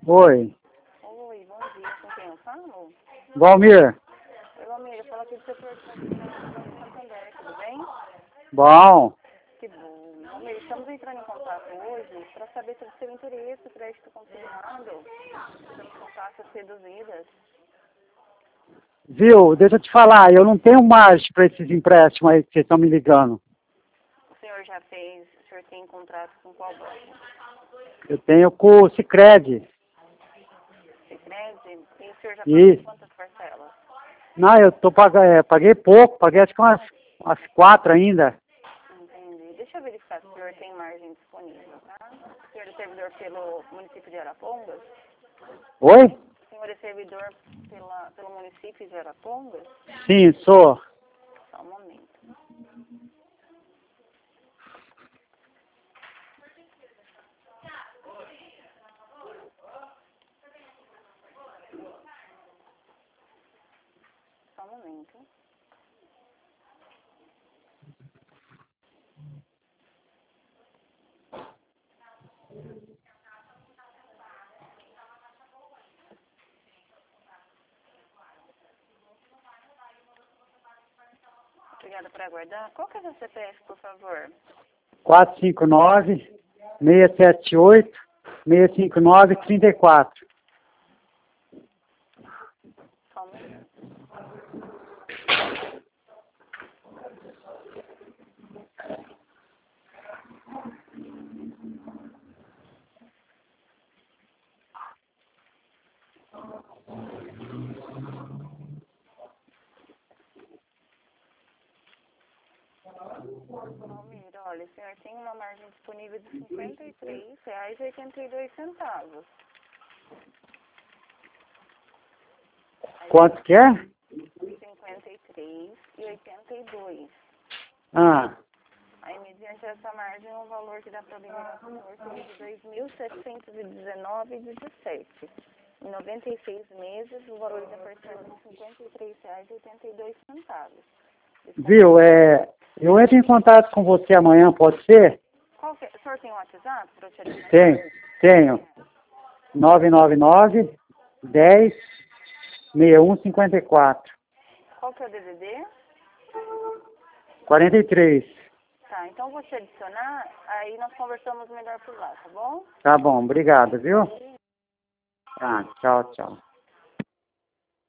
Oi. Oi, bom dia. Com quem eu falo? Valmir. Oi, Valmir, eu falo aqui do setor de consignação do Santander, tudo bem? Bom. Que bom. Valmir, estamos entrando em contato hoje para saber sobre o seu interesse no crédito consignado, com taxas reduzidas. Viu? Deixa eu te falar, eu não tenho margem para esses empréstimos aí que vocês estão me ligando. O senhor já fez, o senhor tem contrato com qual banco? Eu tenho com o Sicredi. Sicredi? E o senhor já E pagou quantas parcelas? não, eu tô pagando, paguei pouco, paguei acho que umas 4 ainda. Entendi. Deixa eu verificar se o senhor tem margem disponível, tá? O senhor é servidor pelo município de Arapongas? Oi? O senhor é servidor pelo município de Arapongas? Sim, sou. Só um momento. Só um momento. Obrigada por aguardar. Qual que é o seu CPF, por favor? 459-678-659-34. Só um momento. Almir, olha, o senhor tem uma margem disponível de R$ 53,82. Quanto que é? R$ 53,82. Ah, Aí, mediante essa margem, o valor que dá para liberar para o senhor seria de R$ 2.719,17. Em 96 meses, o valor da parcela de R$ 53,82. viu? Eu entro em contato com você amanhã, pode ser? O senhor tem um WhatsApp para eu te adicionar? Tenho. 999-10-6154. Qual que é o DDD? 43. Tá, então eu vou te adicionar, aí nós conversamos melhor por lá, tá bom? Tá bom, obrigado, viu? Tá, tchau, tchau.